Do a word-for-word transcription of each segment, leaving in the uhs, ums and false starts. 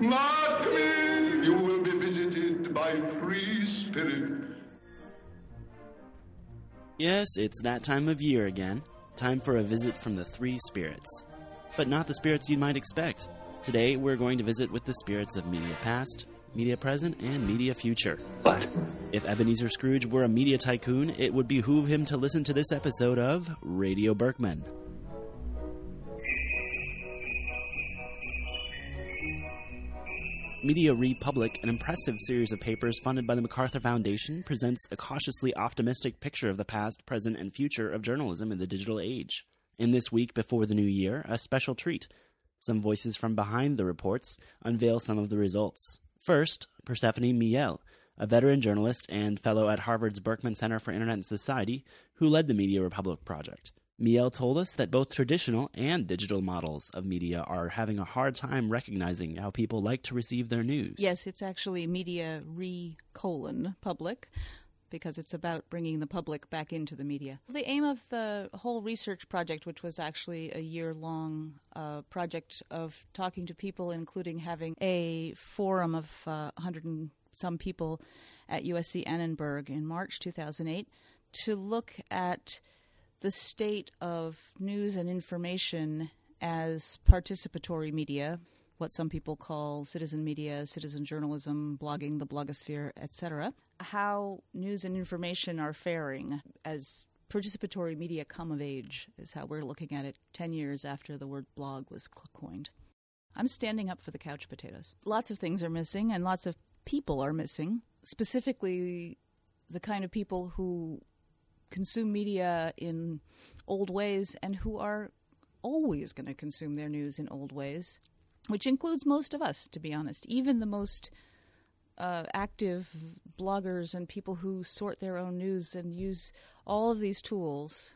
Mark me, you will be visited by three spirits. Yes, it's that time of year again. Time for a visit from the three spirits. But not the spirits you might expect. Today, we're going to visit with the spirits of media past, media present, and media future. What? If Ebenezer Scrooge were a media tycoon, it would behoove him to listen to this episode of Radio Berkman. Media Republic, an impressive series of papers funded by the MacArthur Foundation, presents a cautiously optimistic picture of the past, present, and future of journalism in the digital age. In this week before the new year, a special treat. Some voices from behind the reports unveil some of the results. First, Persephone Miel, a veteran journalist and fellow at Harvard's Berkman Center for Internet and Society, who led the Media Republic project. Miel told us that both traditional and digital models of media are having a hard time recognizing how people like to receive their news. Yes, it's actually media re colon public, because it's about bringing the public back into the media. The aim of the whole research project, which was actually a year-long uh, project of talking to people, including having a forum of uh, one hundred and some people at U S C Annenberg in March two thousand eight, to look at the state of news and information as participatory media, what some people call citizen media, citizen journalism, blogging, the blogosphere, et cetera, how news and information are faring as participatory media come of age is how we're looking at it ten years after the word blog was coined. I'm standing up for the couch potatoes. Lots of things are missing and lots of people are missing, specifically the kind of people who consume media in old ways and who are always going to consume their news in old ways, which includes most of us, to be honest. Even the most uh, active bloggers and people who sort their own news and use all of these tools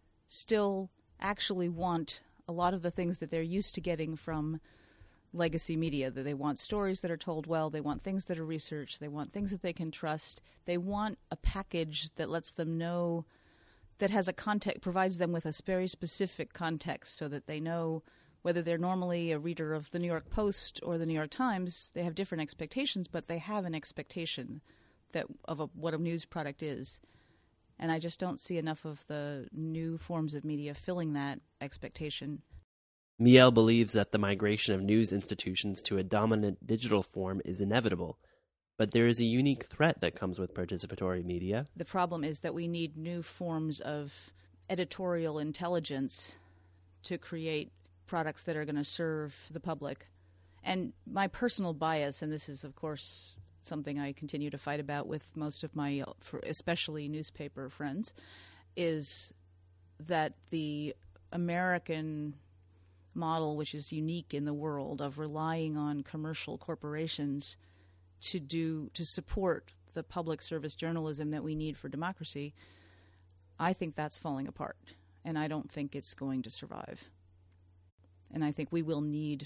still actually want a lot of the things that they're used to getting from legacy media, that they want stories that are told well, they want things that are researched, they want things that they can trust, they want a package that lets them know, that has a context, provides them with a very specific context so that they know whether they're normally a reader of the New York Post or the New York Times. They have different expectations, but they have an expectation that of a, what a news product is. And I just don't see enough of the new forms of media filling that expectation. Miel believes that the migration of news institutions to a dominant digital form is inevitable, but there is a unique threat that comes with participatory media. The problem is that we need new forms of editorial intelligence to create products that are going to serve the public. And my personal bias, and this is, of course, something I continue to fight about with most of my, especially newspaper friends, is that the American model, which is unique in the world, of relying on commercial corporations to do to support the public service journalism that we need for democracy, I think that's falling apart, and I don't think it's going to survive. And I think we will need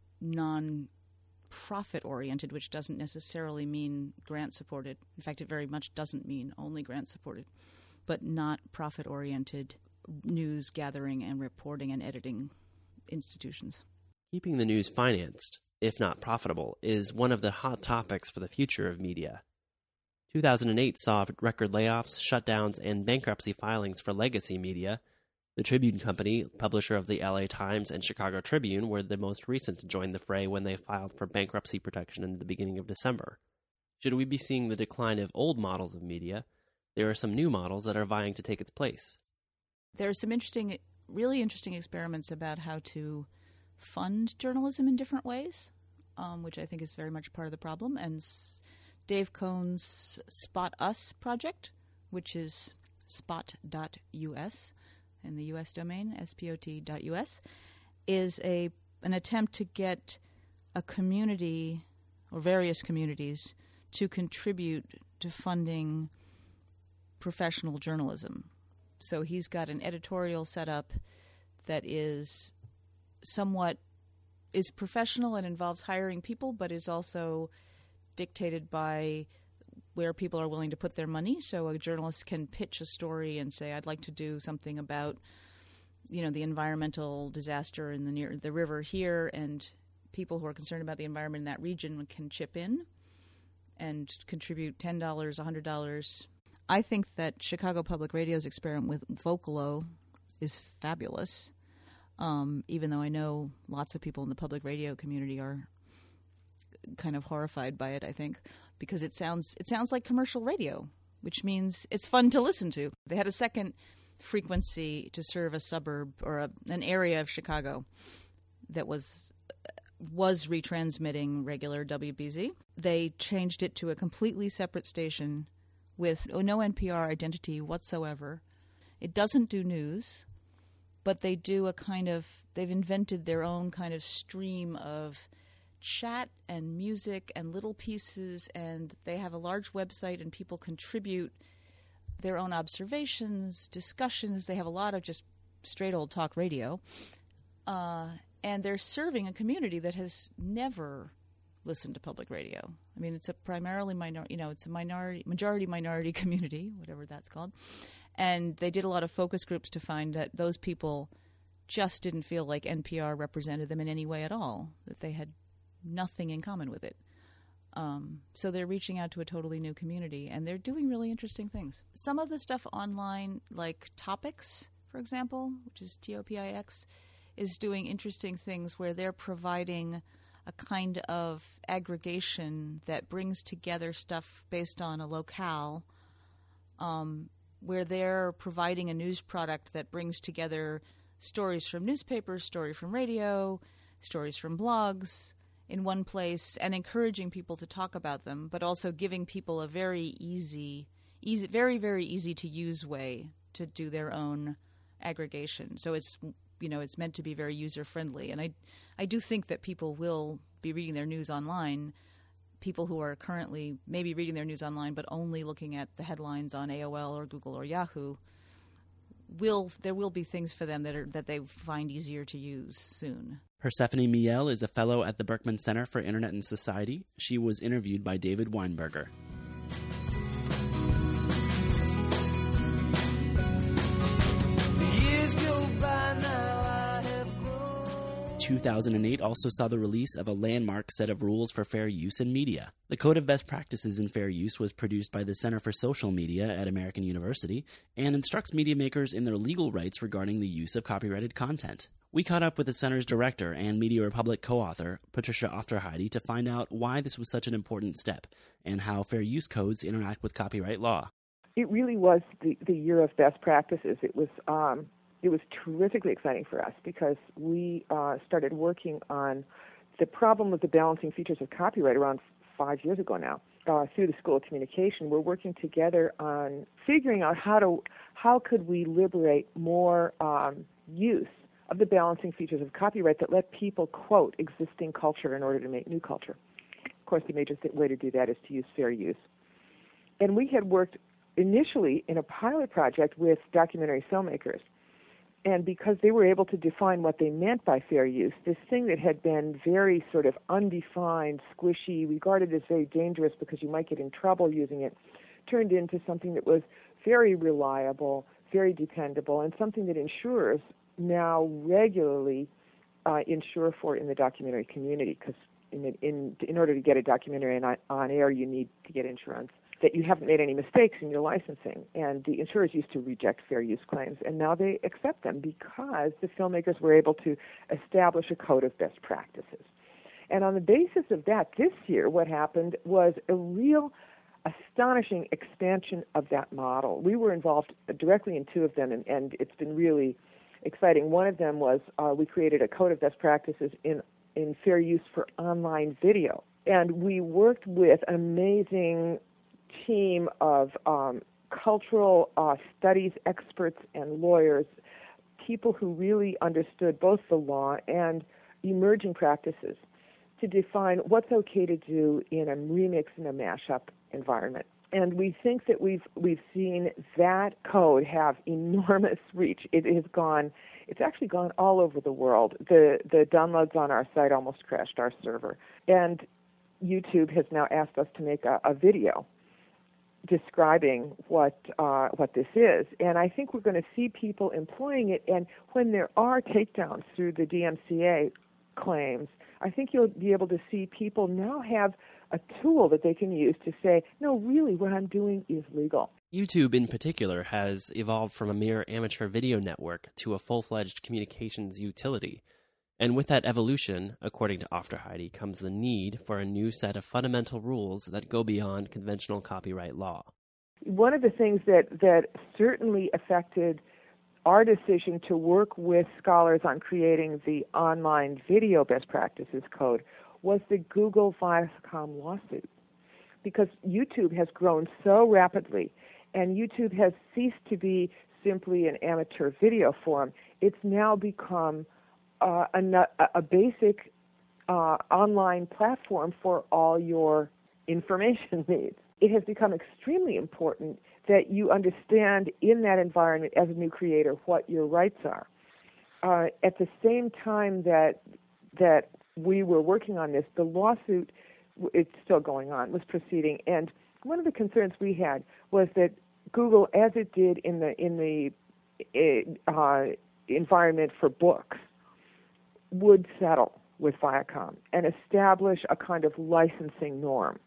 non-profit oriented, which doesn't necessarily mean grant supported. In fact, it very much doesn't mean only grant supported, but not profit oriented news gathering and reporting and editing institutions. Keeping the news financed, if not profitable, is one of the hot topics for the future of media. two thousand eight saw record layoffs, shutdowns, and bankruptcy filings for legacy media. The Tribune Company, publisher of the L A Times and Chicago Tribune, were the most recent to join the fray when they filed for bankruptcy protection in the beginning of December. Should we be seeing the decline of old models of media, there are some new models that are vying to take its place. There are some interesting really interesting experiments about how to fund journalism in different ways, um, which I think is very much part of the problem. And S- Dave Cohn's Spot Us project, which is spot dot U S in the U S domain, S P O T dot U S, is a an attempt to get a community or various communities to contribute to funding professional journalism. So he's got an editorial setup that is somewhat is professional and involves hiring people, but is also dictated by where people are willing to put their money. So a journalist can pitch a story and say, I'd like to do something about, you know, the environmental disaster in the near the river here, and people who are concerned about the environment in that region can chip in and contribute ten dollars, one hundred dollars. I think that Chicago Public Radio's experiment with Vocalo is fabulous, um, even though I know lots of people in the public radio community are kind of horrified by it, I think, because it sounds it sounds like commercial radio, which means it's fun to listen to. They had a second frequency to serve a suburb or a, an area of Chicago that was was retransmitting regular W B Z. They changed it to a completely separate station with no N P R identity whatsoever. It doesn't do news, but they do a kind of, they've invented their own kind of stream of chat and music and little pieces, and they have a large website and people contribute their own observations, discussions. They have a lot of just straight old talk radio. Uh, and they're serving a community that has never listened to public radio. I mean, it's a primarily minor, you know, it's a minority, majority minority community, whatever that's called. And they did a lot of focus groups to find that those people just didn't feel like N P R represented them in any way at all, that they had nothing in common with it. Um, so they're reaching out to a totally new community, and they're doing really interesting things. Some of the stuff online, like Topics, for example, which is T O P I X, is doing interesting things where they're providing a kind of aggregation that brings together stuff based on a locale, um, where they're providing a news product that brings together stories from newspapers, stories from radio, stories from blogs in one place, and encouraging people to talk about them, but also giving people a very easy, easy, very, very easy to use way to do their own aggregation. So it's, you know, it's meant to be very user friendly. And I, I do think that people will be reading their news online. People who are currently maybe reading their news online, but only looking at the headlines on A O L or Google or Yahoo, will there will be things for them that are that they find easier to use soon. Persephone Miel is a fellow at the Berkman Center for Internet and Society. She was interviewed by David Weinberger. two thousand eight also saw the release of a landmark set of rules for fair use in media. The Code of Best Practices in Fair Use was produced by the Center for Social Media at American University and instructs media makers in their legal rights regarding the use of copyrighted content. We caught up with the Center's director and Media Republic co-author, Patricia Aufderheide, to find out why this was such an important step and how fair use codes interact with copyright law. It really was the, the year of best practices. It was um, it was terrifically exciting for us because we uh, started working on the problem of the balancing features of copyright around five years ago now. Uh, through the School of Communication, we're working together on figuring out how to how could we liberate more um, use of the balancing features of copyright that let people quote existing culture in order to make new culture. Of course, the major th- way to do that is to use fair use. And we had worked initially in a pilot project with documentary filmmakers. And because they were able to define what they meant by fair use, this thing that had been very sort of undefined, squishy, regarded as very dangerous because you might get in trouble using it, turned into something that was very reliable, very dependable, and something that insurers now regularly uh, insure for in the documentary community, because in, in in order to get a documentary on, on air, you need to get insurance that you haven't made any mistakes in your licensing. And the insurers used to reject fair use claims, and now they accept them because the filmmakers were able to establish a code of best practices. And on the basis of that, this year what happened was a real astonishing expansion of that model. We were involved directly in two of them, and, and it's been really exciting. One of them was uh, we created a code of best practices in, in fair use for online video. And we worked with an amazing team of um, cultural uh, studies experts and lawyers, people who really understood both the law and emerging practices to define what's okay to do in a remix and a mashup environment. And we think that we've we've seen that code have enormous reach. It has gone, it's actually gone all over the world. The the downloads on our site almost crashed our server. And YouTube has now asked us to make a, a video describing what uh, what this is. And I think we're going to see people employing it. And when there are takedowns through the D M C A claims, I think you'll be able to see people now have a tool that they can use to say, no, really, what I'm doing is legal. YouTube in particular has evolved from a mere amateur video network to a full-fledged communications utility. And with that evolution, according to Aufderheide, comes the need for a new set of fundamental rules that go beyond conventional copyright law. One of the things that, that certainly affected our decision to work with scholars on creating the online video best practices code was the Google Viacom lawsuit. Because YouTube has grown so rapidly, and YouTube has ceased to be simply an amateur video forum. It's now become uh, a, a basic uh, online platform for all your information needs. It has become extremely important that you understand in that environment as a new creator what your rights are. Uh, at the same time that that we were working on this, the lawsuit, it's still going on, was proceeding, and one of the concerns we had was that Google, as it did in the in the uh, environment for books, would settle with Viacom and establish a kind of licensing norm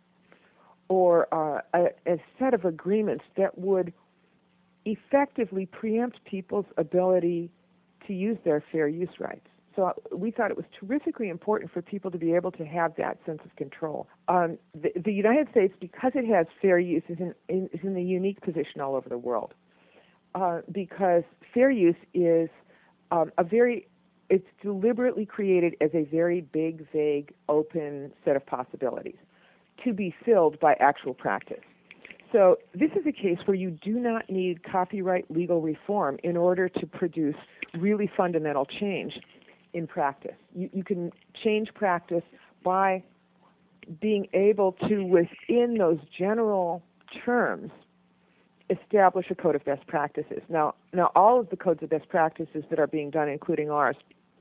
or uh, a, a set of agreements that would effectively preempt people's ability to use their fair use rights. So we thought it was terrifically important for people to be able to have that sense of control. Um, the, the United States, because it has fair use, is in, in, is in a unique position all over the world. Uh, because fair use is um, a very, it's deliberately created as a very big, vague, open set of possibilities to be filled by actual practice. So this is a case where you do not need copyright legal reform in order to produce really fundamental change in practice. You, you can change practice by being able to, within those general terms, establish a code of best practices. Now, now all of the codes of best practices that are being done, including ours,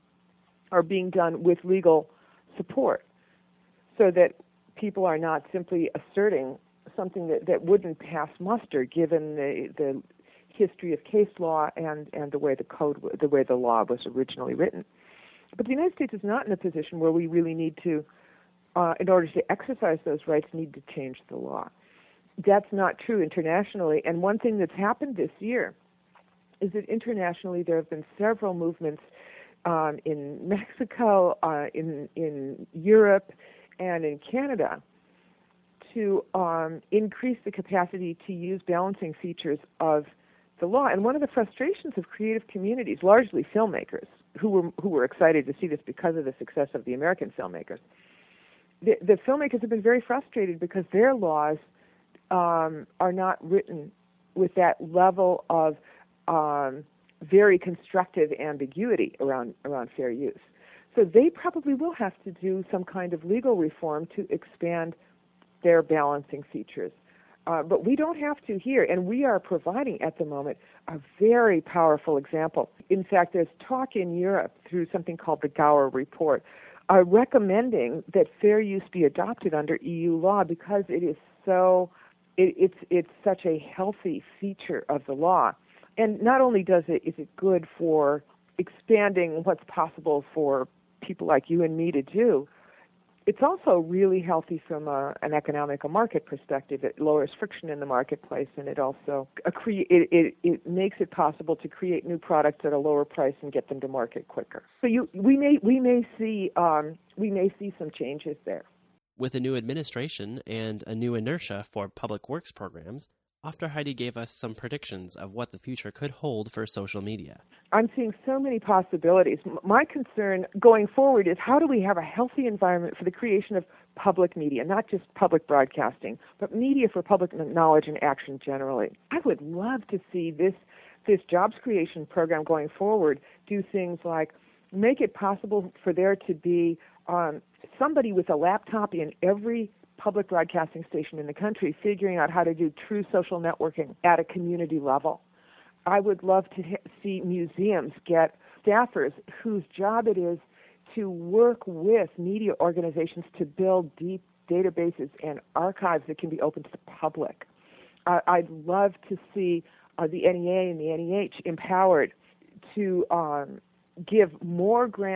are being done with legal support so that people are not simply asserting something that, that wouldn't pass muster given the, the history of case law and, and the way the code, the way the law was originally written. But the United States is not in a position where we really need to, uh, in order to exercise those rights, need to change the law. That's not true internationally. And one thing that's happened this year is that internationally there have been several movements um, in Mexico, uh, in in Europe, and in Canada to um, increase the capacity to use balancing features of the law. And one of the frustrations of creative communities, largely filmmakers, who were who were excited to see this because of the success of the American filmmakers, the, the filmmakers have been very frustrated because their laws um, are not written with that level of um, very constructive ambiguity around around fair use. So they probably will have to do some kind of legal reform to expand their balancing features. Uh, but we don't have to here, and we are providing at the moment a very powerful example. In fact, there's talk in Europe through something called the Gower Report, uh, recommending that fair use be adopted under E U law because it is so, it, it's it's such a healthy feature of the law. And not only does it is it good for expanding what's possible for people like you and me to do, it's also really healthy from a, an economic, a market perspective. It lowers friction in the marketplace, and it also a cre- it, it, it makes it possible to create new products at a lower price and get them to market quicker. So you, we may we may see um, we may see some changes there. With a new administration and a new inertia for public works programs, Aufderheide gave us some predictions of what the future could hold for social media. I'm seeing so many possibilities. My concern going forward is how do we have a healthy environment for the creation of public media, not just public broadcasting, but media for public knowledge and action generally. I would love to see this this jobs creation program going forward do things like make it possible for there to be um, somebody with a laptop in every public broadcasting station in the country figuring out how to do true social networking at a community level. I would love to ha- see museums get staffers whose job it is to work with media organizations to build deep databases and archives that can be open to the public. Uh, I'd love to see uh, the N E A and the N E H empowered to um, give more grants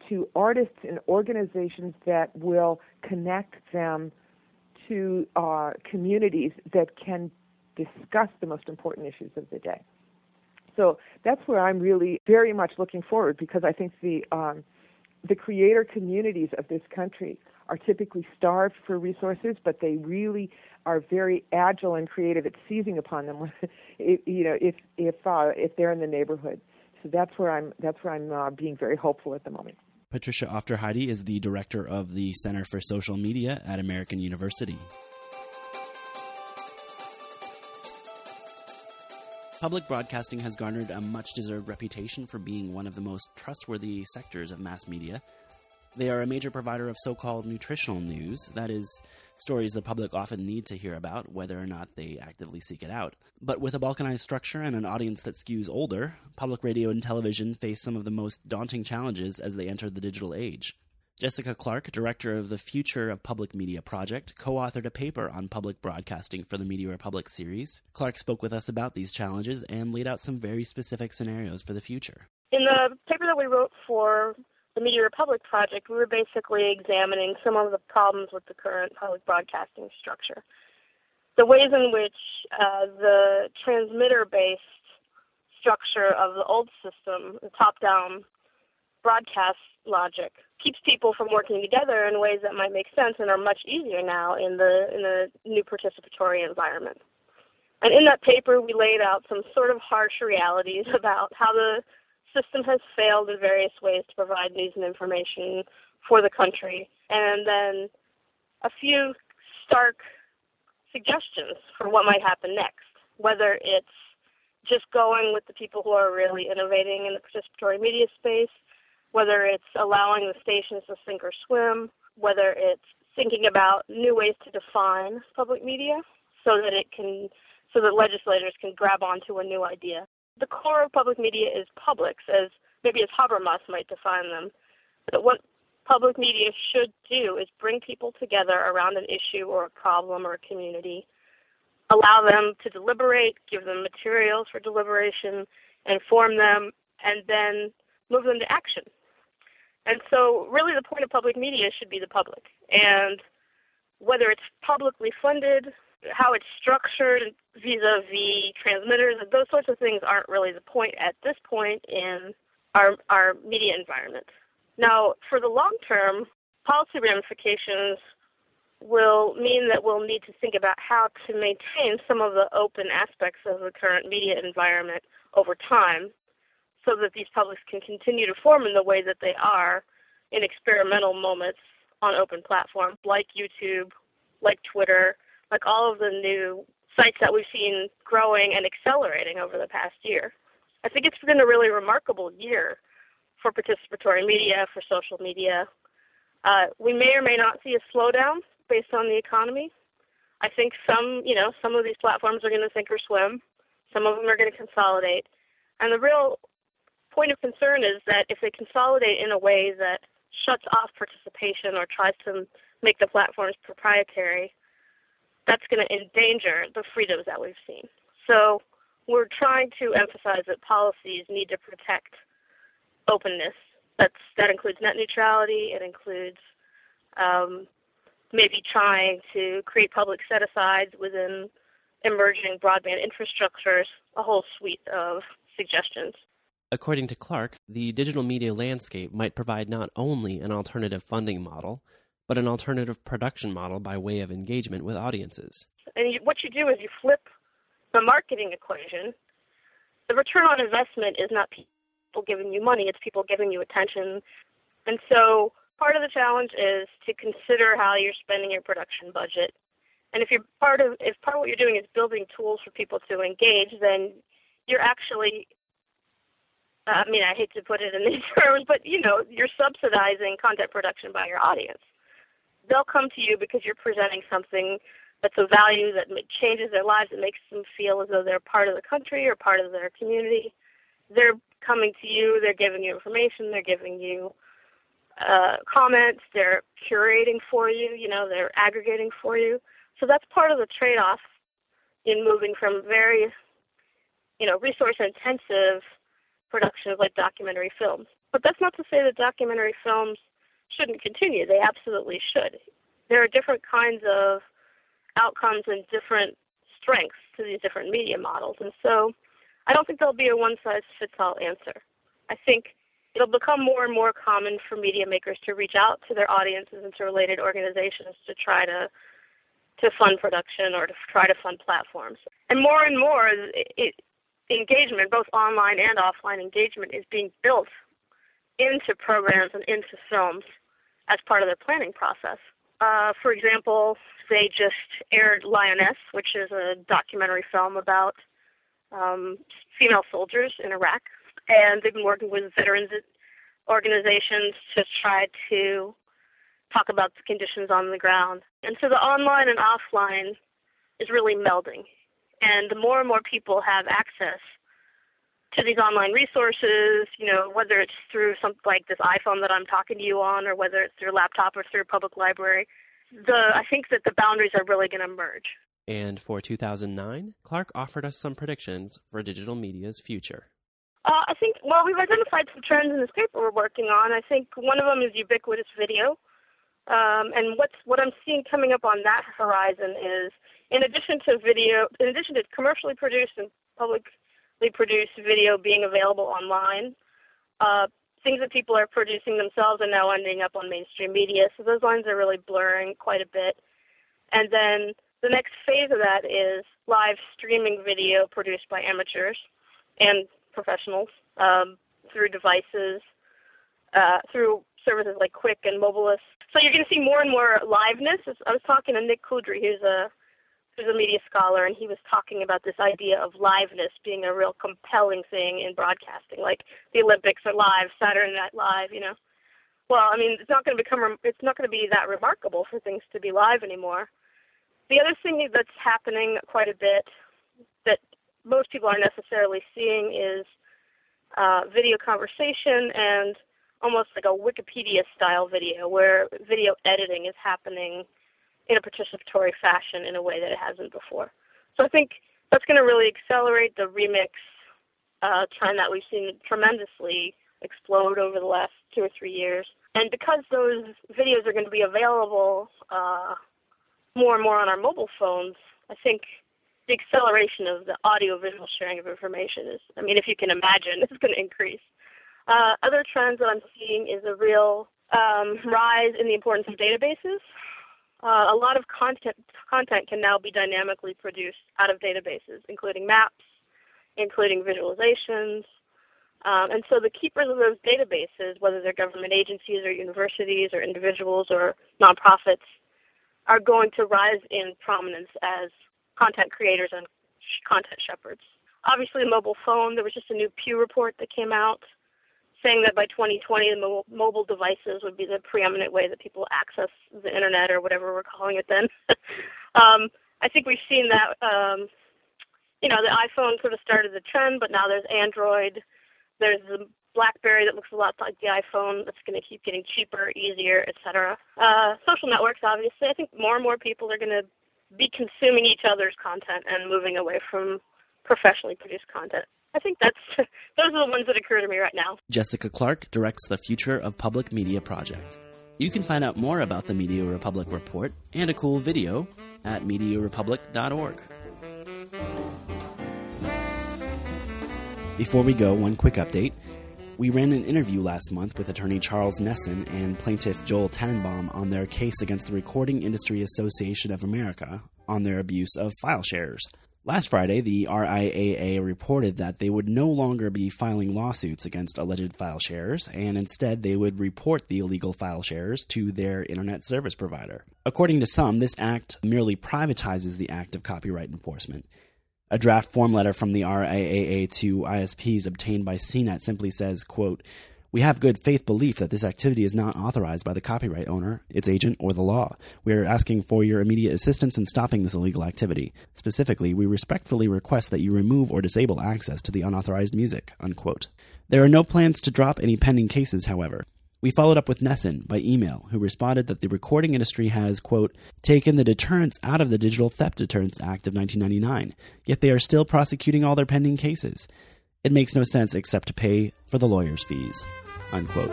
to artists and organizations that will connect them to uh, communities that can discuss the most important issues of the day. So that's where I'm really very much looking forward, because I think the um, the creator communities of this country are typically starved for resources, but they really are very agile and creative at seizing upon them. if, you know, if if uh, if they're in the neighborhood. So that's where I'm that's where I'm uh, being very hopeful at the moment. Patricia Aufderheide is the director of the Center for Social Media at American University. Public broadcasting has garnered a much-deserved reputation for being one of the most trustworthy sectors of mass media. They are a major provider of so-called nutritional news, that is, stories the public often need to hear about, whether or not they actively seek it out. But with a balkanized structure and an audience that skews older, public radio and television face some of the most daunting challenges as they enter the digital age. Jessica Clark, director of the Future of Public Media Project, co-authored a paper on public broadcasting for the Media Republic series. Clark spoke with us about these challenges and laid out some very specific scenarios for the future. In the paper that we wrote for the Media Republic Project, we were basically examining some of the problems with the current public broadcasting structure. The ways in which uh, the transmitter-based structure of the old system, the top-down broadcast logic, keeps people from working together in ways that might make sense and are much easier now in the in the new participatory environment. And in that paper, we laid out some sort of harsh realities about how the system has failed in various ways to provide news and information for the country, and then a few stark suggestions for what might happen next, whether it's just going with the people who are really innovating in the participatory media space, whether it's allowing the stations to sink or swim, whether it's thinking about new ways to define public media so that it can, so that legislators can grab onto a new idea. The core of public media is publics, as maybe as Habermas might define them. But what public media should do is bring people together around an issue or a problem or a community, allow them to deliberate, give them materials for deliberation, inform them, and then move them to action. And so really the point of public media should be the public. And whether it's publicly funded, how it's structured vis-a-vis transmitters, those sorts of things aren't really the point at this point in our, our media environment. Now, for the long term, policy ramifications will mean that we'll need to think about how to maintain some of the open aspects of the current media environment over time, so that these publics can continue to form in the way that they are in experimental moments on open platforms like YouTube, like Twitter, like all of the new sites that we've seen growing and accelerating over the past year. I think it's been a really remarkable year for participatory media, for social media. Uh, we may or may not see a slowdown based on the economy. I think some, you know, some of these platforms are going to sink or swim. Some of them are going to consolidate. And the real point of concern is that if they consolidate in a way that shuts off participation or tries to make the platforms proprietary, that's going to endanger the freedoms that we've seen. So we're trying to emphasize that policies need to protect openness. That's, that includes net neutrality. It includes um, maybe trying to create public set-asides within emerging broadband infrastructures, a whole suite of suggestions. According to Clark, the digital media landscape might provide not only an alternative funding model, but an alternative production model by way of engagement with audiences. And you, what you do is you flip the marketing equation. The return on investment is not people giving you money, it's people giving you attention. And so part of the challenge is to consider how you're spending your production budget. And if you're part of if part of what you're doing is building tools for people to engage, then you're actually I mean, I hate to put it in these terms, but, you know, you're subsidizing content production by your audience. They'll come to you because you're presenting something that's of value, that changes their lives, that makes them feel as though they're part of the country or part of their community. They're coming to you, they're giving you information, they're giving you uh, comments, they're curating for you, you know, they're aggregating for you. So that's part of the trade-off in moving from very, you know, resource-intensive productions like documentary films. But that's not to say that documentary films shouldn't continue. They absolutely should. There are different kinds of outcomes and different strengths to these different media models. And so I don't think there'll be a one-size-fits-all answer. I think it'll become more and more common for media makers to reach out to their audiences and to related organizations to try to to fund production or to try to fund platforms. And more and more, it, engagement, both online and offline engagement, is being built into programs and into films as part of their planning process. Uh, for example, they just aired Lioness, which is a documentary film about um, female soldiers in Iraq, and they've been working with veterans organizations to try to talk about the conditions on the ground. And so the online and offline is really melding. And the more and more people have access to these online resources, you know, whether it's through something like this iPhone that I'm talking to you on, or whether it's through a laptop or through a public library, the I think that the boundaries are really going to merge. And for two thousand nine, Clark offered us some predictions for digital media's future. Uh, I think, well, we've identified some trends in this paper we're working on. I think one of them is ubiquitous video. Um, and what's what I'm seeing coming up on that horizon is, in addition to video, in addition to commercially produced and publicly produced video being available online, uh, things that people are producing themselves are now ending up on mainstream media. So those lines are really blurring quite a bit. And then the next phase of that is live streaming video produced by amateurs and professionals um, through devices, uh, through services like Quick and Mobilus. So you're going to see more and more liveness. I was talking to Nick Kudry, who's a who's a media scholar, and he was talking about this idea of liveness being a real compelling thing in broadcasting, like the Olympics are live, Saturday Night Live, you know. Well, I mean, it's not going to become it's not going to be that remarkable for things to be live anymore. The other thing that's happening quite a bit that most people aren't necessarily seeing is uh, video conversation and almost like a Wikipedia-style video where video editing is happening in a participatory fashion in a way that it hasn't before. So I think that's going to really accelerate the remix uh, trend that we've seen tremendously explode over the last two or three years. And because those videos are going to be available uh, more and more on our mobile phones, I think the acceleration of the audio-visual sharing of information is, I mean, if you can imagine, it's going to increase. Uh, other trends that I'm seeing is a real um, rise in the importance of databases. Uh, a lot of content content can now be dynamically produced out of databases, including maps, including visualizations. Um, and so the keepers of those databases, whether they're government agencies or universities or individuals or nonprofits, are going to rise in prominence as content creators and sh- content shepherds. Obviously, the mobile phone, there was just a new Pew report that came out saying that by twenty twenty, the mo- mobile devices would be the preeminent way that people access the internet or whatever we're calling it then. um, I think we've seen that, um, you know, the iPhone sort of started the trend, but now there's Android. There's the BlackBerry that looks a lot like the iPhone that's going to keep getting cheaper, easier, et cetera. Uh, social networks, obviously. I think more and more people are going to be consuming each other's content and moving away from professionally produced content. I think that's those are the ones that occur to me right now. Jessica Clark directs the Future of Public Media project. You can find out more about the Media Republic report and a cool video at media republic dot org. Before we go, one quick update. We ran an interview last month with attorney Charles Nesson and plaintiff Joel Tannenbaum on their case against the Recording Industry Association of America on their abuse of file shares. Last Friday, the R I A A reported that they would no longer be filing lawsuits against alleged file sharers, and instead they would report the illegal file sharers to their internet service provider. According to some, this act merely privatizes the act of copyright enforcement. A draft form letter from the R I A A to I S Ps obtained by C net simply says, quote, "We have good faith belief that this activity is not authorized by the copyright owner, its agent, or the law. We are asking for your immediate assistance in stopping this illegal activity. Specifically, we respectfully request that you remove or disable access to the unauthorized music," unquote. There are no plans to drop any pending cases, however. We followed up with Nesson by email, who responded that the recording industry has, quote, "taken the deterrence out of the Digital Theft Deterrence Act of nineteen ninety-nine, yet they are still prosecuting all their pending cases. It makes no sense except to pay for the lawyers' fees," unquote.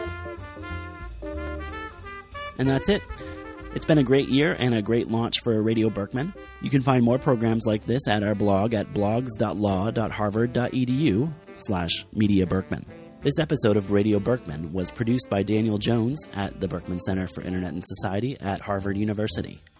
And that's it. It's been a great year and a great launch for Radio Berkman. You can find more programs like this at our blog at blogs.law.harvard.edu slash Media Berkman. This episode of Radio Berkman was produced by Daniel Jones at the Berkman Center for Internet and Society at Harvard University.